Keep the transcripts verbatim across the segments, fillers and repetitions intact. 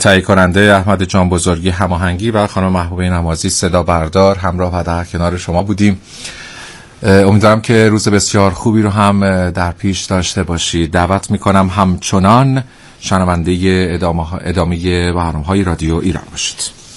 تهیه کننده احمد جان بزرگی، هماهنگی و خانم محبوبه نمازی صدا بردار، همراه و در کنار شما بودیم. امیدوارم که روز بسیار خوبی رو هم در پیش داشته باشید. دعوت میکنم همچنان شنونده ادامه ادامه برنامه‌های رادیو ایران باشید.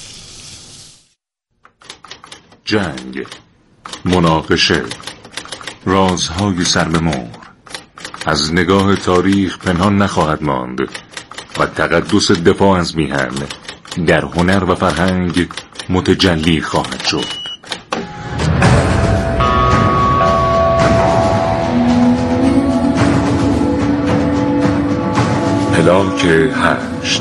جنگ، مناقشه، رازهای سر به مهر از نگاه تاریخ پنهان نخواهد ماند و تقدس دفاع از میهن در هنر و فرهنگ متجلی خواهد شد. پلاک هشت.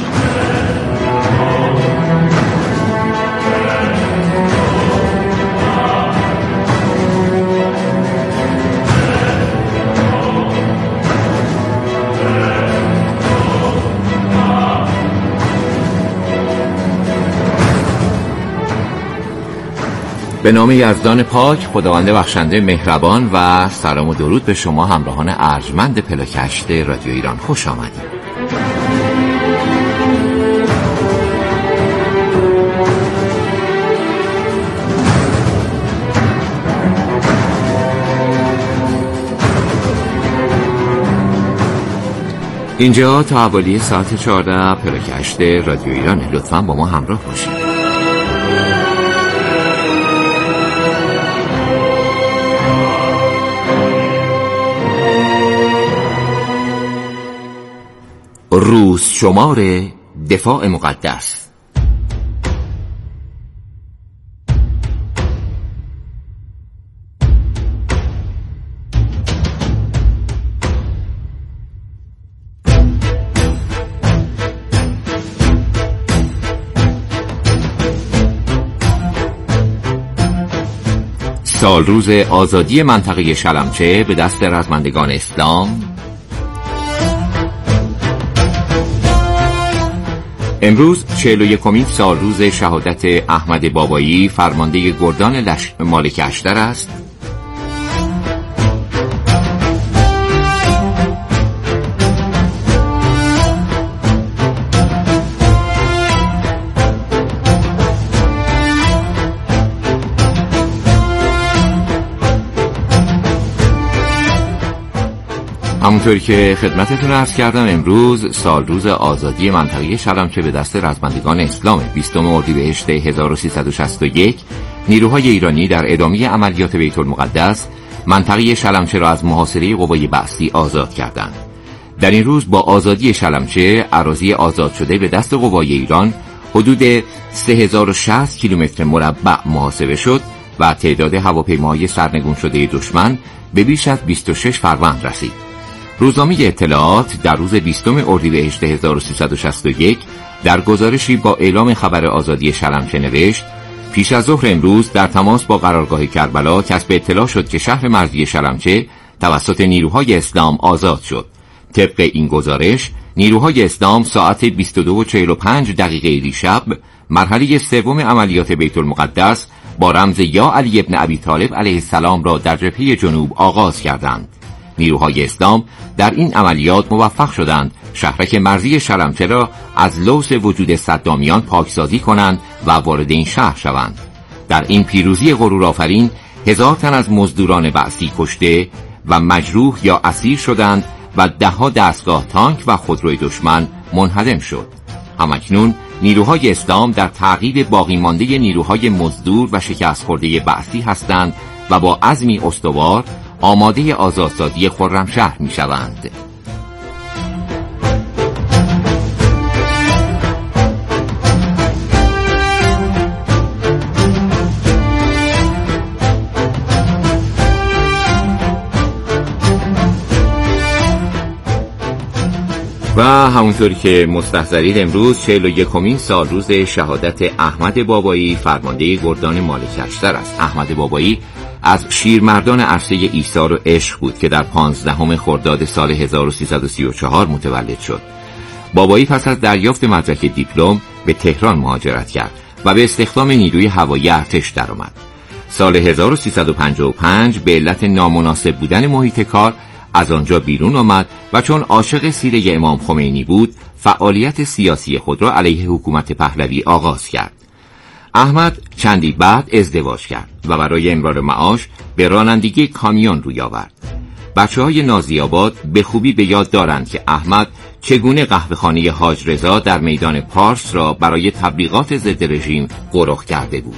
به نام یزدان پاک، خداوند بخشنده مهربان، و سلام و درود به شما همراهان ارجمند پلاک هشت رادیو ایران. خوش آمدید. اینجا تا حوالی ساعت چهارده پلاک هشت رادیو ایرانه. لطفاً با ما همراه باشید. روز شمار دفاع مقدس. سال روز آزادی منطقه شلمچه به دست رزمندگان اسلام. امروز چهل و یکمین سال روز شهادت احمد بابایی، فرمانده گردان لش... مالک اشتر است. همونطوری که خدمتتون عرض کردم، امروز سال روز آزادی منطقه شلمچه به دست رزمندگان اسلام. بیستم اردیبهشت هزار و سیصد و شصت و یک نیروهای ایرانی در ادامه عملیات بیت المقدس منطقه شلمچه را از محاصره قوای بعثی آزاد کردند. در این روز با آزادی شلمچه، اراضی آزاد شده به دست قوای ایران حدود سه هزار و شصت کیلومتر مربع محاسبه شد و تعداد هواپیماهای سرنگون شده دشمن به بیش از بیست و شش فروند رسید. روزنامه اطلاعات در روز بیستم اردیبهشت هزار و سیصد و شصت و یک در گزارشی با اعلام خبر آزادی شلمچه نوشت: پیش از ظهر امروز در تماس با قرارگاه کربلا کسب اطلاع شد که شهر مرزی شلمچه توسط نیروهای اسلام آزاد شد. طبق این گزارش، نیروهای اسلام ساعت بیست و دو و چهل و پنج دقیقه دیشب مرحله سوم عملیات بیت المقدس با رمز یا علی ابن ابی طالب علیه السلام را در جبهه جنوب آغاز کردند. نیروهای اسلام در این عملیات موفق شدند شهرک مرزی شلمچه را از لوث وجود صدامیان پاکسازی کنند و وارد این شهر شوند. در این پیروزی غرورآفرین هزار تن از مزدوران بعثی کشته و مجروح یا اسیر شدند و ده‌ها دستگاه تانک و خودروی دشمن منهدم شد. همکنون نیروهای اسلام در تعقیب باقی مانده نیروهای مزدور و شکست خورده بعثی هستند و با عزمی استوار آماده آزادسازی خرمشهر می شوند. و همونطوری که مستحضرید، امروز چهل و یکمین سال روز شهادت احمد بابایی، فرمانده گردان مالک اشتر است. احمد بابایی از شیرمردان عرصه ایثار و عشق بود که در پانزدهم خرداد سال هزار و سیصد و سی و چهار متولد شد. بابایی پس از دریافت مدرک دیپلم به تهران مهاجرت کرد و به استخدام نیروی هوایی ارتش درآمد. سال هزار و سیصد و پنجاه و پنج به علت نامناسب بودن محیط کار از آنجا بیرون آمد و چون عاشق سیره امام خمینی بود فعالیت سیاسی خود را علیه حکومت پهلوی آغاز کرد. احمد چندی بعد ازدواج کرد و برای امرار معاش به رانندگی کامیون روی آورد. بچه های نازی‌آباد به خوبی به یاد دارند که احمد چگونه قهوه‌خانه حاج رضا در میدان پارس را برای تبلیغات ضد رژیم قرق کرده بود.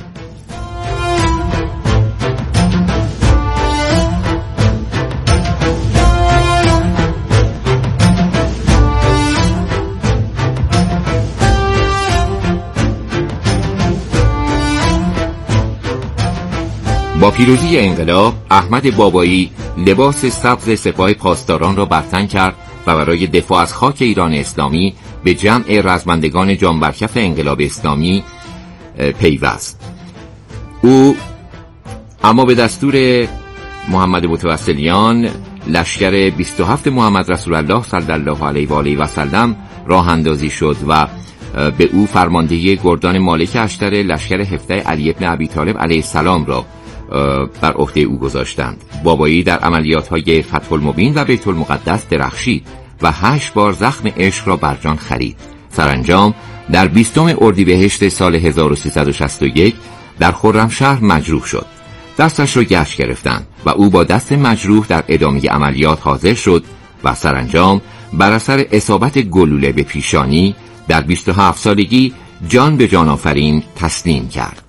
با پیروزی انقلاب احمد بابایی لباس سبز سپاه پاسداران را برتن کرد و برای دفاع از خاک ایران اسلامی به جمع رزمندگان جانبرکف انقلاب اسلامی پیوست. او اما به دستور محمد متوسلیان لشکر بیست و هفت محمد رسول الله صلی الله علیه و آله و سلم راه اندازی شد و به او فرماندهی گردان مالک اشتر لشکر هفده علی ابن ابی طالب علیه السلام را بر عهده او گذاشتند. بابایی در عملیات‌های فتح المبین و بیت المقدس درخشید و هشت بار زخم عشق را بر جان خرید. سرانجام در بیستم اردیبهشت سال هزار و سیصد و شصت و یک در خرمشهر مجروح شد. دستش را گچ گرفتند و او با دست مجروح در ادامه عملیات حاضر شد و سرانجام بر اثر اصابت گلوله به پیشانی در بیست و هفت سالگی جان به جان آفرین تسلیم کرد.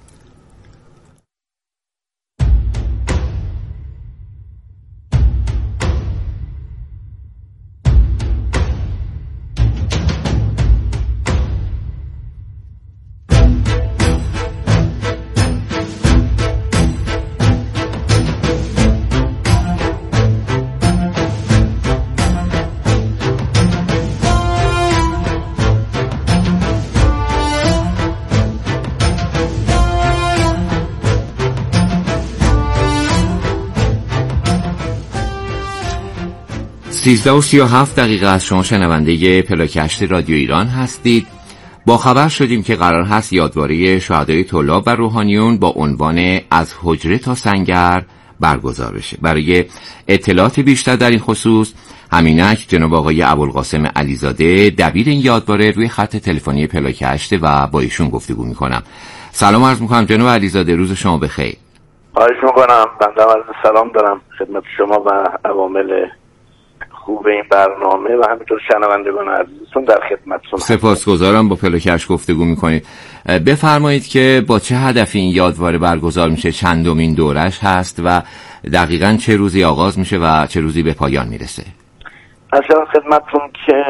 سیزده و سی و هفت دقیقه از شما شنونده پلاکشت رادیو ایران هستید. با خبر شدیم که قرار هست یادواره شهدای طلاب و روحانیون با عنوان از حجره تا سنگر برگزار بشه. برای اطلاعات بیشتر در این خصوص همینک جناب آقای ابوالقاسم علیزاده دبیر این یادواره روی خط تلفنی پلاکشت و با ایشون گفتگو میکنم. سلام عرض میکنم جناب علیزاده، روز شما بخیر. خواهش میکنم. بنده عرض سلام دارم خدمت شما و عوامل خوب این برنامه و همینطور شنوندگان عزیزتون در خدمتتون. سپاسگزارم. با پلاکشت گفتگو میکنید. بفرمایید که با چه هدفی این یادواره برگزار میشه، چندمین دورش هست و دقیقاً چه روزی آغاز میشه و چه روزی به پایان میرسه؟ اصلا خدمتتون که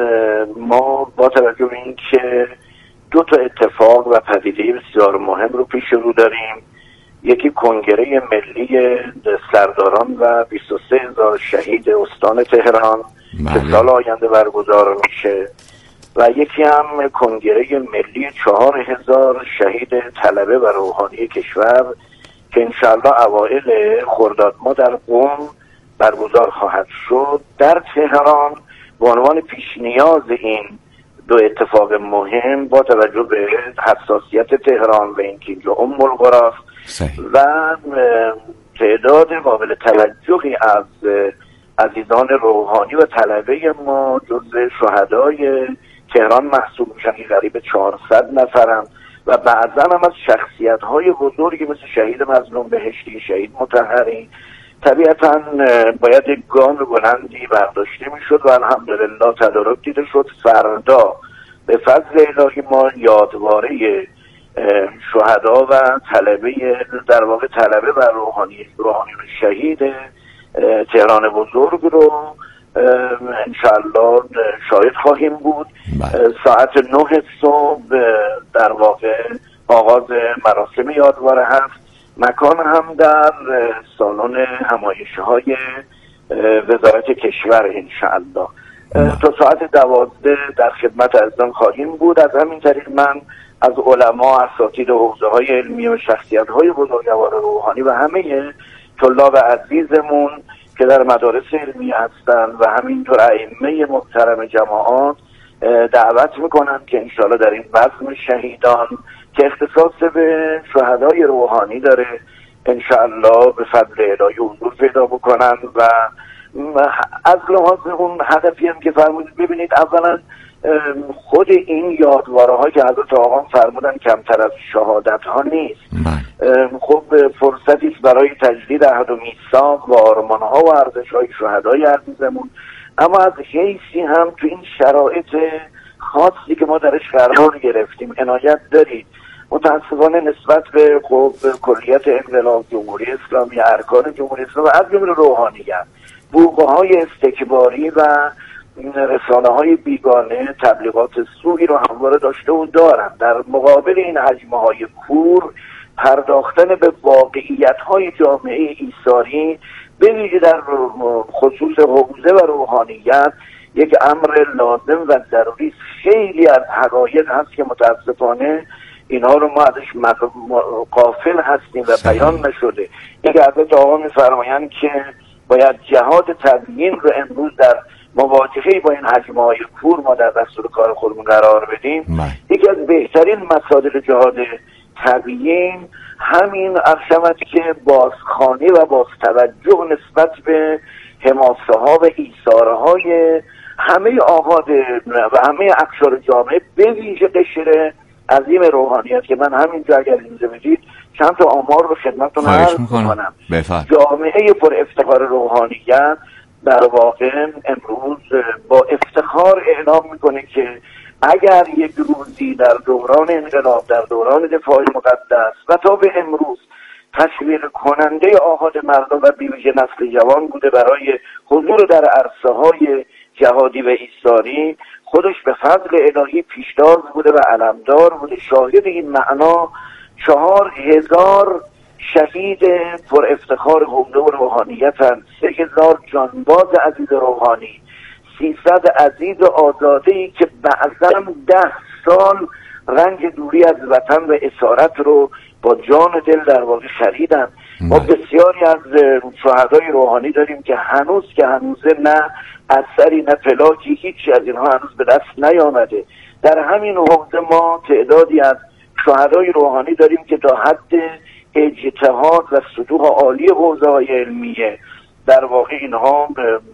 ما با توجه به این که دو تا اتفاق و پدیده بسیار مهم رو پیش رو داریم، یکی کنگره ملی سرداران و بیست و سه هزار شهید استان تهران که سال آینده برگزار میشه و یکی هم کنگره ملی چهار هزار شهید طلبه و روحانی کشور که انشاءالله اوائل خرداد ما در قم برگزار خواهد شد در تهران. به عنوان پیش نیاز این دو اتفاق مهم با توجه به حساسیت تهران و اینکه اینجا ام القری و تعداد قابل توجهی از عزیزان روحانی و طلبه ما جزء شهدای تهران محسوب میشن که قریب چهارصد نفرم و بعضا هم از شخصیت های بزرگی مثل شهید مظلوم بهشتی، شهید مطهری. طبیعتا باید یک گام بلندی برداشته میشد و الحمدلله تدارک دیده شد. فردا به فضل الهی ما یادواره شهدا و طلبه در واقع طلبه و روحانی روحانیون شهید تهران بزرگ رو انشاءالله شاهد خواهیم بود. ساعت نه صبح در واقع آغاز مراسم یادواره هست. مکان هم در سالن همایش های وزارت کشور انشاءالله. تا ساعت دوازده در خدمت عزیزان خواهیم بود. از همین طریق من از علما، اساتید حوزه های علمی و شخصیت های بزرگوار روحانی و همه طلاب عزیزمون که در مدارس علمی هستند و همینطور ائمه محترم جماعات دعوت میکنم که انشاءالله در این بزم شهیدان که اختصاص به شهدای روحانی داره انشاءالله به فضل الهی حضور پیدا بکنن و از لحاظ اون هدفی هم که فرمودید، ببینید اولا خود این یادواره ها که حضرت آقا فرمودن کمتر از شهادت ها نیست. خب فرصتی است برای تجدید عهد و میثاق و آرمان ها و ارزش های شهدای عزیزمون، اما از حیثی هم تو این شرایط خاصی که ما درش قرار گرفتیم عنایت دارید. متاسفانه نسبت به خب کلیت انقلاب جمهوری اسلامی، ارکان جمهوری اسلامی و از جمله روحانیت، بوقه‌های استکباری و رسانه های بیگانه تبلیغات سوئی رو همواره داشته و دارن. در مقابل این حجمه های کور پرداختن به واقعیت های جامعه ایثاری به ویژه در خصوص حوزه و روحانیت یک امر لازم و ضروری. خیلی از حقایق هست که متاسفانه اینها رو ما ازش غافل هستیم و بیان نشده. یک حضرت آقا می‌فرمایند که باید جهاد تبیین رو امروز در مواجهه با این حجمه های کور ما در دستور کار خودمون قرار بدیم. یکی از بهترین مصادر جهاد تبیین همین ارشمت که بازخوانی و بازتوجه نسبت به حماسه ها و ایثاره های همه آحاد و همه اقشار جامعه به ویژه قشر عظیم روحانیت که من همینجا اگر اجازه بدید چند تا آمار رو خدمتتون عرض می‌کنم. جامعه پر افتخار روحانیت در واقع امروز با افتخار اعلام میکنه که اگر یک روزی در دوران انقلاب، در دوران دفاع مقدس و تا به امروز تشویق کننده آحاد مردم و بیویژه نسل جوان بوده برای حضور در عرصه های جهادی و ایثاری، خودش به فضل الهی پیشتاز بوده و علمدار بوده. شاهد این معنا چهار هزار شهید پر افتخار حوزه و روحانیت هست، سه هزار جانباز عزیز روحانی، سیصد عزیز آزاده‌ای که بعضاً ده سال رنج دوری از وطن و اسارت رو با جان و دل در واقع خریدن. ما بسیاری از شهدای روحانی داریم که هنوز که هنوزه نه اثری نه پلاکی هیچی از اینها هنوز به دست نیامده. در همین حوزه ما تعدادی از شهدای روحانی داریم که تا حد اجتهاد و سطوح عالی حوزه های علمیه در واقع اینها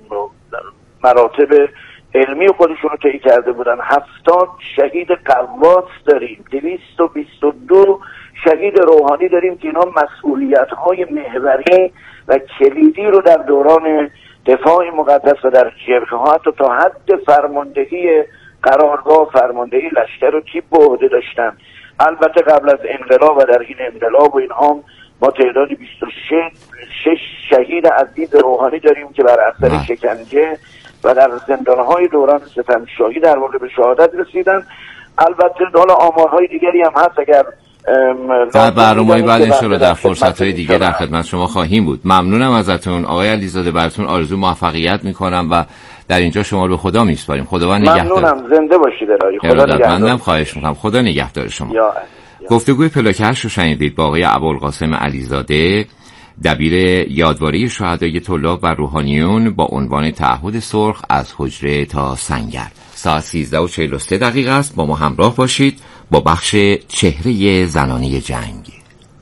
مراتب علمی خودشون رو طی کرده بودن. هفتاد شهید قواس داریم، دویست و بیست و دو شهید روحانی داریم که اینا مسئولیت های محوری و کلیدی رو در دوران دفاع مقدس و در جبهه ها حتی تا حد فرماندهی قرارگاه، فرماندهی لشکر رو تیپ به عهده داشتن. البته قبل از انقلاب و در این انقلاب و اینها ما تعداد بیست و شش شهید عزیز روحانی داریم که بر اثر شکنجه و در زندانهای دوران ستمشاهی در واقع به شهادت رسیدن. البته حالا آمارهای دیگری هم هست، اگر در برنامه‌های بعد انشاءالله در فرصت‌های دیگه در خدمت شما خواهیم بود. ممنونم ازتون آقای علیزاده، براتون آرزو موفقیت میکنم و در اینجا شما رو به خدا میسپاریم. خداوند نگهدار. ممنونم، زنده باشید الهی. خدا نگهدار. خواهش میکنم، خدا نگهدار شما. یا گفتگوی پلاکش رو شنیدید با آقای ابوالقاسم علیزاده، دبیر یادواره شهدای طلاب و روحانیون با عنوان تعهد سرخ از حجره تا سنگر. ساعت سیزده و چهل و سه دقیقه است. با ما همراه باشید با بخش چهره زنانی جنگ.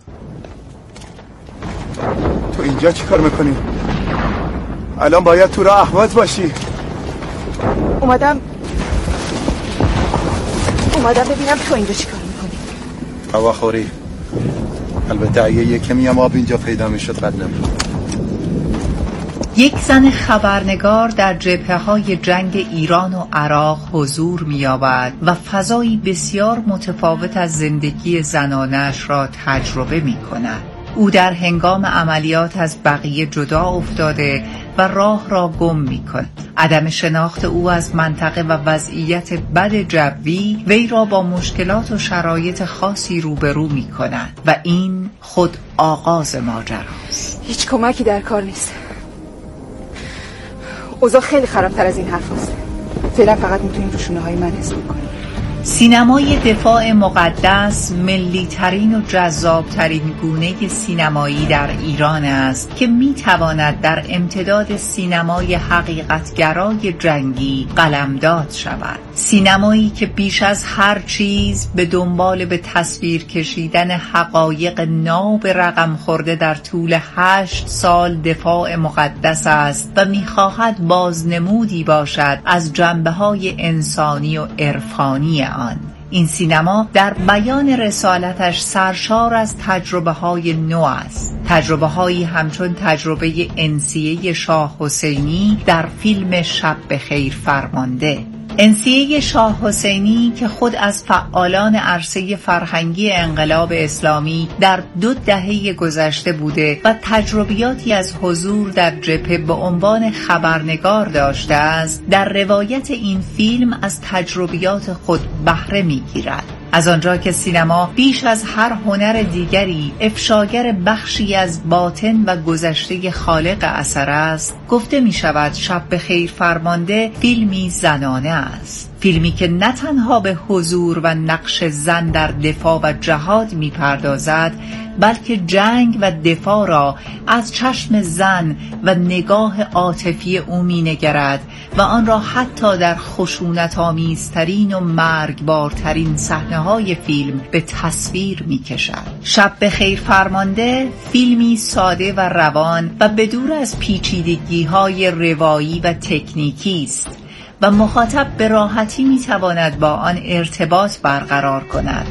تو اینجا چی کار میکنی؟ الان باید تو راه احمد باشی. اومدم اومدم ببینم تو اینجا چی کار میکنی. هواخوری. البته اگه یه کمی هم آب اینجا پیدا میشد قدم. یک زن خبرنگار در جبهه‌های جنگ ایران و عراق حضور می‌یابد و فضایی بسیار متفاوت از زندگی زنانش را تجربه می‌کند. او در هنگام عملیات از بقیه جدا افتاده و راه را گم می‌کند. عدم شناخت او از منطقه و وضعیت بد جوی وی را با مشکلات و شرایط خاصی روبرو می‌کند و این خود آغاز ماجراست. هیچ کمکی در کار نیست. اوضاع خیلی خرابتر از این حرف هست. فعلا فقط میتونیم رو شونه های من حساب کنیم. سینمای دفاع مقدس ملی‌ترین و جذاب‌ترین گونه سینمایی در ایران است که می‌تواند در امتداد سینمای حقیقتگرای جنگی قلمداد شود. سینمایی که بیش از هر چیز به دنبال به تصویر کشیدن حقایق ناب رقم خورده در طول هشت سال دفاع مقدس است و می‌خواهد بازنمودی باشد از جنبه‌های انسانی و عرفانی آن. این سینما در بیان رسالتش سرشار از تجربه‌های نو است. تجربه‌هایی همچون تجربه انسیه شاه حسینی در فیلم شب بخیر فرمانده. انسیه شاه حسینی که خود از فعالان عرصه فرهنگی انقلاب اسلامی در دو دهه گذشته بوده و تجربیاتی از حضور در جبهه به عنوان خبرنگار داشته است، در روایت این فیلم از تجربیات خود بهره می‌گیرد. از آنجا که سینما بیش از هر هنر دیگری افشاگر بخشی از باطن و گذشته خالق اثر است، گفته می شود شب بخیر فرمانده فیلمی زنانه است. فیلمی که نه تنها به حضور و نقش زن در دفاع و جهاد می پردازد، بلکه جنگ و دفاع را از چشم زن و نگاه عاطفی او می نگرد و آن را حتی در خشونت‌آمیزترین و مرگبارترین صحنه‌های فیلم به تصویر می کشد. شب بخیر فرمانده فیلمی ساده و روان و بدور از پیچیدگی‌های روایی و تکنیکی است و مخاطب به راحتی می تواند با آن ارتباط برقرار کند.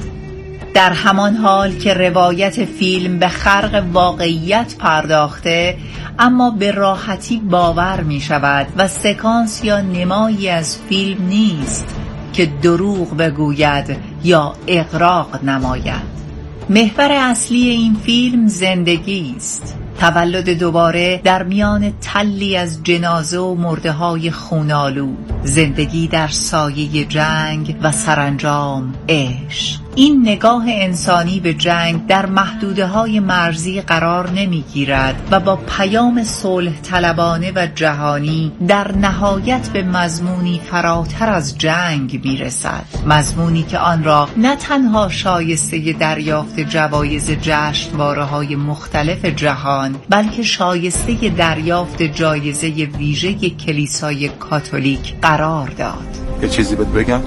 در همان حال که روایت فیلم به خرق واقعیت پرداخته، اما به راحتی باور می شود و سکانس یا نمایی از فیلم نیست که دروغ بگوید یا اغراق نماید. محور اصلی این فیلم زندگی است. تولد دوباره در میان تلی از جنازه و مرده‌های خونالو، زندگی در سایه جنگ و سرانجام عشق. این نگاه انسانی به جنگ در محدوده‌های مرزی قرار نمی‌گیرد و با پیام صلح طلبانه و جهانی در نهایت به مضمونی فراتر از جنگ می‌رسد. مضمونی که آن را نه تنها شایسته دریافت جوایز جشنواره‌های مختلف جهان، بلکه شایسته دریافت جایزه ویژه کلیسای کاتولیک قرار داد. یه چیزی بهت بگم؟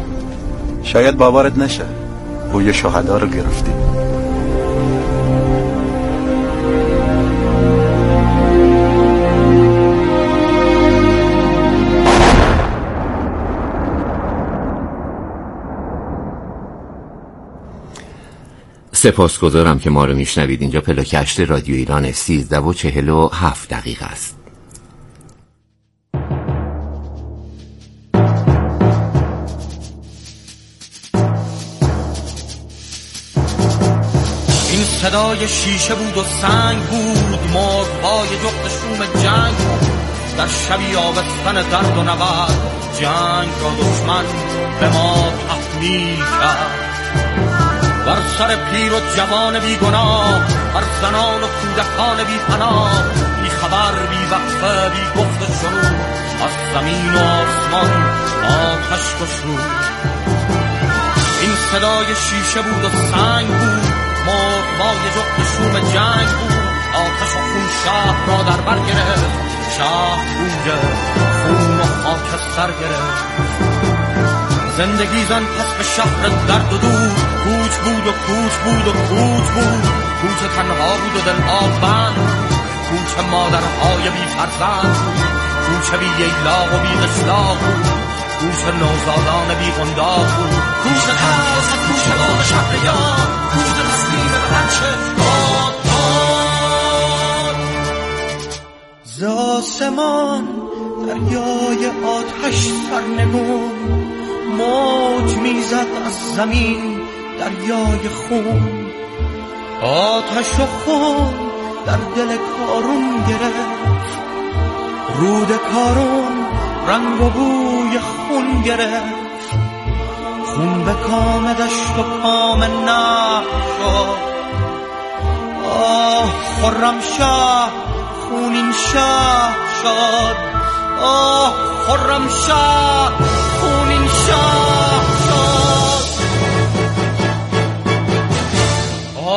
شاید باورت نشه، بوی شهدا رو گرفتی. سپاسگزارم که ما رو میشنوید. اینجا پلاکشت رادیو ایران سیزده و چهل و هفت دقیقه است. این صدای شیشه بود و سنگ بود، مرغ‌های جفت شوم جنگ بود. در شبی آبستن درد و نبرد، جنگ را دشمن به ما تحمیل کرد. بر سر پیر و جوان بی گناه، بر زنان و کودکان بی پناه، بی خبر بی وقفه بی گفت و شنود، از زمین و آسمان آتش گشود. این صدای شیشه بود و سنگ بود، مرغ‌های جفت شوم جنگ بود. آتش و خون شهر را در بر گرفت، شهر بوی خون و خاکستر گرفت. زندگی زن پس به شهر درد و دور، کوچ بود و کوچ بود و کوچ بود. کوچ تنها بود و دل آبند، کوچ مادرهای بی فرزند، کوچ بی ییلاق و بی قشلاق بود، کوچ نوزادان بی قنداق بود، کوچ ترس و کوچ باد شهریان، کوچ تسلیم به هرچه باد باد. ز آسمان دریای آتش سرنگون، موج میزد از زمین دریای خون. آتش و خون در دل کارون گرفت، رود کارون رنگ و بوی خون گرفت. خون به کام دشت و کام نه شد. آه خرمشاه خونین شاه شد. آه خرمشاه خونین شاه شد.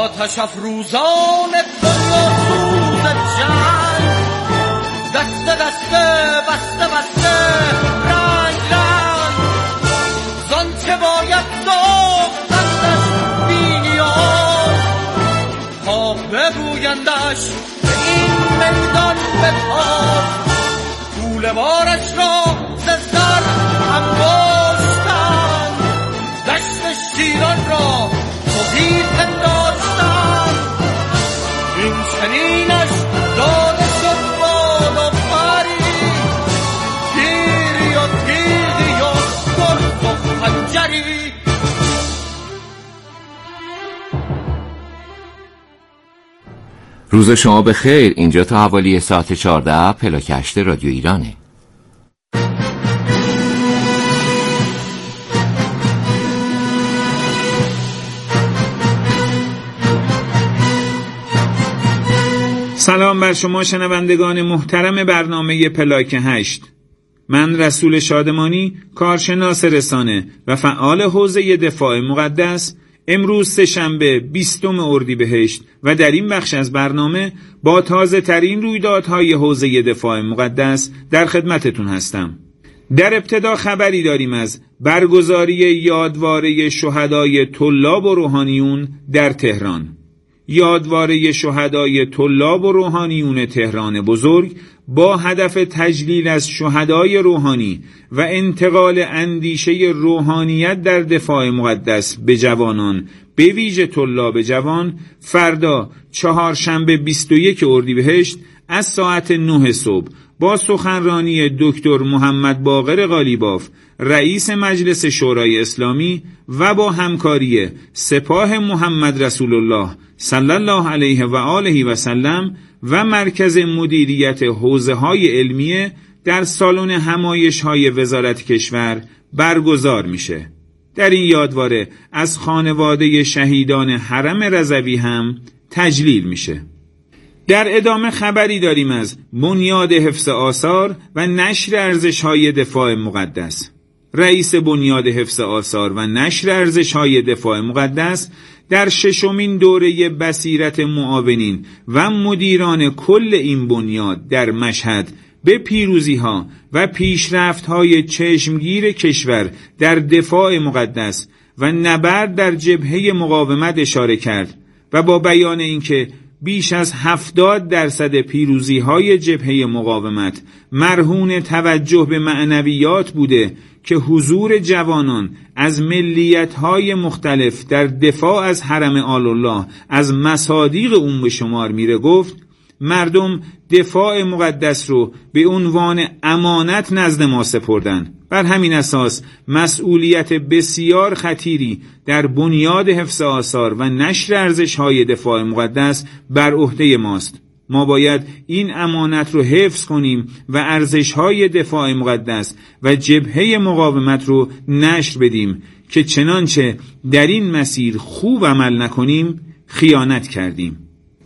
آتش افروزان دنیا سوز جنگ، دسته دسته بسته بسته رنگ رنگ، زان چه باید ساختندش بی نیاز، تا بگویندش به این میدان بتاز، کوله بارش را ز زر انباشتن، دشت شیران را تهی پنداشتن، این چنینش داده شد بال و پری، تیری و تیغی و گرز و خنجری. روز شما بخیر. اینجا تا حوالی ساعت چهارده پلاکشت رادیو ایرانه. سلام بر شما شنوندگان محترم برنامه پلاک هشت. من رسول شادمانی، کارشناس رسانه و فعال حوزه دفاع مقدس، امروز سه‌شنبه بیستم اردیبهشت و در این بخش از برنامه با تازه ترین رویدادهای حوزه دفاع مقدس در خدمتتون هستم. در ابتدا خبری داریم از برگزاری یادواره شهدای طلاب و روحانیون در تهران. یادواره شهدای طلاب و روحانیون تهران بزرگ با هدف تجلیل از شهدای روحانی و انتقال اندیشه روحانیت در دفاع مقدس به جوانان، به ویژه طلاب جوان، فردا چهارشنبه بیست و یک اردیبهشت از ساعت نه صبح با سخنرانی دکتر محمد باقر قالیباف، رئیس مجلس شورای اسلامی، و با همکاری سپاه محمد رسول الله صلی الله علیه و آله و سلم و مرکز مدیریت حوزه‌های علمیه در سالن همایش‌های وزارت کشور برگزار میشه. در این یادواره از خانواده شهیدان حرم رضوی هم تجلیل میشه. در ادامه خبری داریم از بنیاد حفظ آثار و نشر ارزش‌های دفاع مقدس. رئیس بنیاد حفظ آثار و نشر ارزش‌های دفاع مقدس در ششمین دوره بصیرت معاونین و مدیران کل این بنیاد در مشهد به پیروزی‌ها و پیشرفت‌های چشمگیر کشور در دفاع مقدس و نبرد در جبهه مقاومت اشاره کرد و با بیان اینکه بیش از هفتاد درصد پیروزی‌های جبهه مقاومت مرهون توجه به معنویات بوده که حضور جوانان از ملیت‌های مختلف در دفاع از حرم آل الله از مصادیق اون به شمار میره، گفت مردم دفاع مقدس رو به عنوان امانت نزد ما سپردن. بر همین اساس مسئولیت بسیار خطیری در بنیاد حفظ آثار و نشر ارزش‌های دفاع مقدس بر عهده ماست. ما باید این امانت رو حفظ کنیم و ارزش‌های دفاع مقدس و جبهه مقاومت رو نشر بدیم که چنانچه در این مسیر خوب عمل نکنیم خیانت کردیم.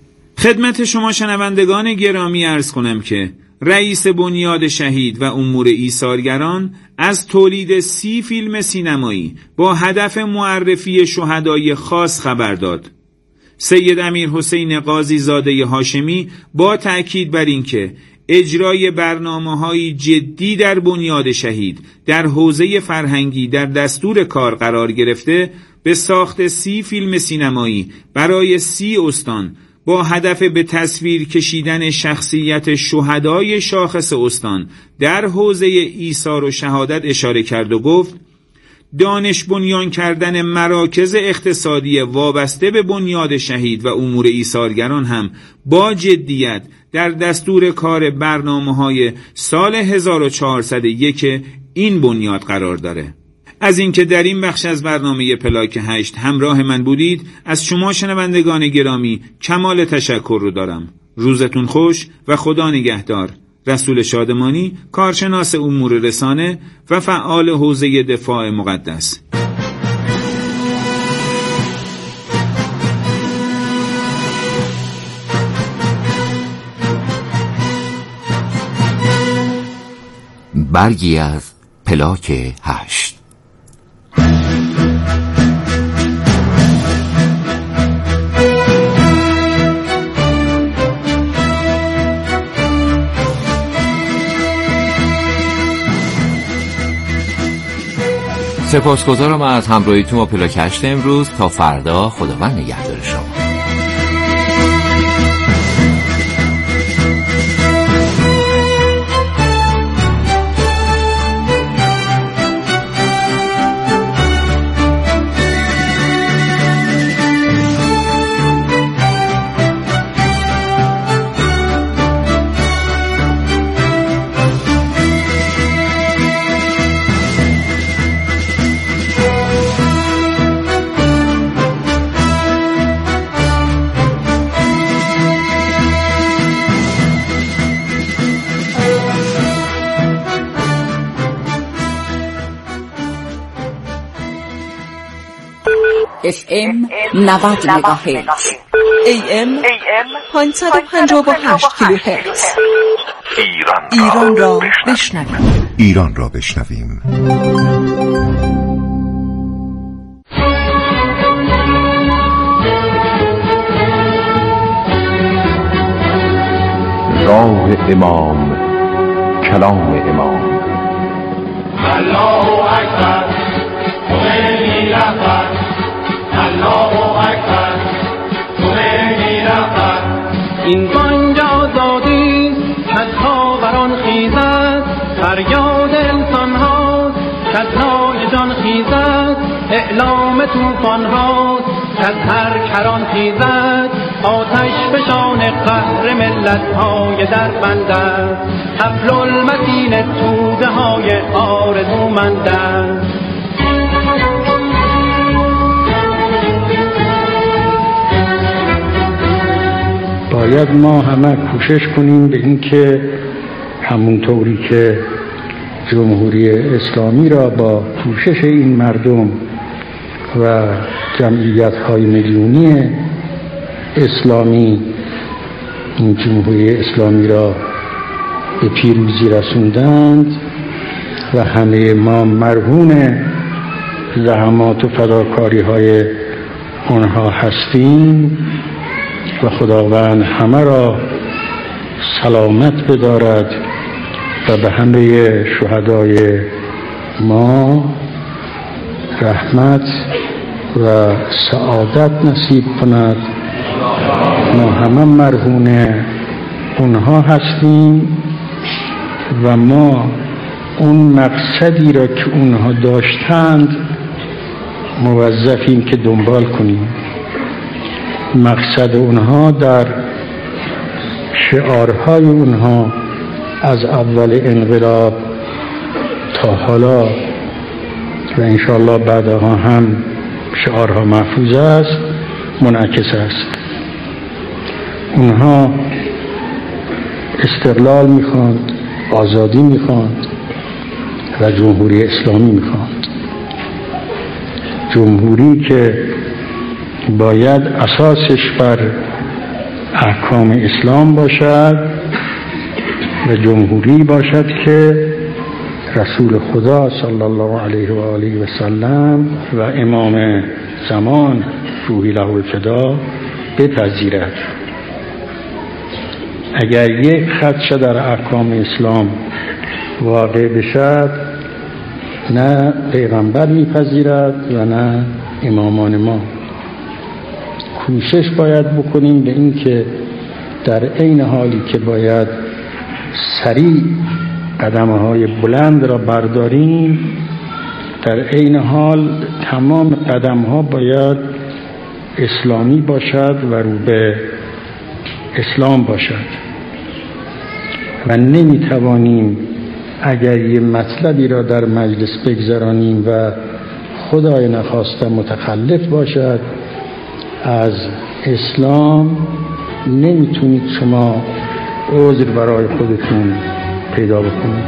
خدمت شما شنوندگان گرامی عرض کنم که رئیس بنیاد شهید و امور ایثارگران از تولید سی فیلم سینمایی با هدف معرفی شهدای خاص خبر داد. سید امیر حسین قاضی زاده هاشمی با تأکید بر اینکه اجرای برنامه‌های جدی در بنیاد شهید در حوزه فرهنگی در دستور کار قرار گرفته، به ساخت سی فیلم سینمایی برای سی استان با هدف به تصویر کشیدن شخصیت شهدای شاخص استان در حوزه ایثار و شهادت اشاره کرد و گفت دانش بنیان کردن مراکز اقتصادی وابسته به بنیاد شهید و امور ایثارگران هم با جدیت در دستور کار برنامه‌های سال هزار و چهارصد و یک این بنیاد قرار داره. از اینکه در این بخش از برنامه پلاک هشت همراه من بودید از شما شنوندگان گرامی کمال تشکر رو دارم. روزتون خوش و خدا نگهدار. رسول شادمانی، کارشناس امور رسانه و فعال حوزه دفاع مقدس. برگی از پلاک هشت. سپاسگزارم از همراهیتون با پلاکشت امروز. تا فردا، خداوند نگهدار شما. اف ام نود مگاهرتز، ای ام پانصد و پنجاه و هشت کیلوهرتز. ایران را بشنویم. ایران را بشنویم. راه امام، کلام امام. الله اکبر، خمینی رهبر. الله اکبر، خمینی رهبر. این بانگ آزادی از خاوران خیزد، فریاد انسان ها از نای جان خیزد، اعلام طوفان ها از هر کران خیزد، آتش فشان قهر ملت های در بند است، حبل المتین توده های آرزومند است. باید ما همه کوشش کنیم به این که همونطوری که جمهوری اسلامی را با کوشش این مردم و جمعیت‌های میلیونی اسلامی این جمهوری اسلامی را به پیروزی رسوندند و همه ما مرهون زحمات و فداکاری‌های آنها هستیم و خداوند همه را سلامت بدارد و به همه شهدای ما رحمت و سعادت نصیب کند. ما همه مرهون اونها هستیم و ما اون مقصدی را که اونها داشتند موظفیم که دنبال کنیم. مقصد اونها در شعارهای اونها از اول انقلاب تا حالا و انشاءالله بعدها هم شعارها محفوظ است، منعکس است. اونها استقلال میخواند، آزادی میخواند و جمهوری اسلامی میخواند. جمهوری که باید اساسش بر احکام اسلام باشد و جمهوری باشد که رسول خدا صلی الله علیه و آله و سلم و امام زمان روحی له الفدا بپذیرد. اگر یک خدشه در احکام اسلام واقع بشد، نه پیغمبر میپذیرد و نه امامان ما. کوشش باید بکنیم به این که در عین حالی که باید سریع قدم‌های بلند را برداریم، در عین حال تمام قدم‌ها باید اسلامی باشد و رو به اسلام باشد و نمی‌توانیم اگر یه مطلبی را در مجلس بگذارانیم و خدای نخواسته متخلف باشد از اسلام، نمیتونید شما عذر برای خودتون پیدا بکنید.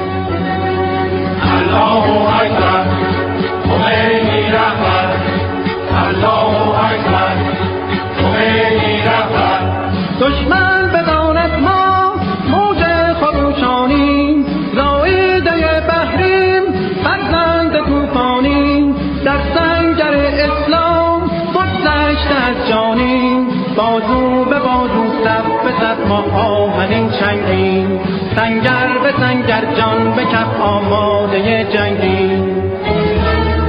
الله اکبر، خمینی رهبر. الله اکبر، خمینی رهبر. دشمن بداند ما موج خروشانیم، زایده بحریم، فرزند طوفانیم، در سنگر اسلام بگذشته از جانیم، بازو به بازو صف به صف ما آهنین چنگیم، سنگر به سنگر جان به کف آماده جنگیم.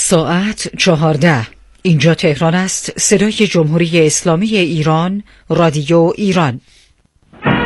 ساعت چهارده. اینجا تهران است. صدای جمهوری اسلامی ایران، رادیو ایران.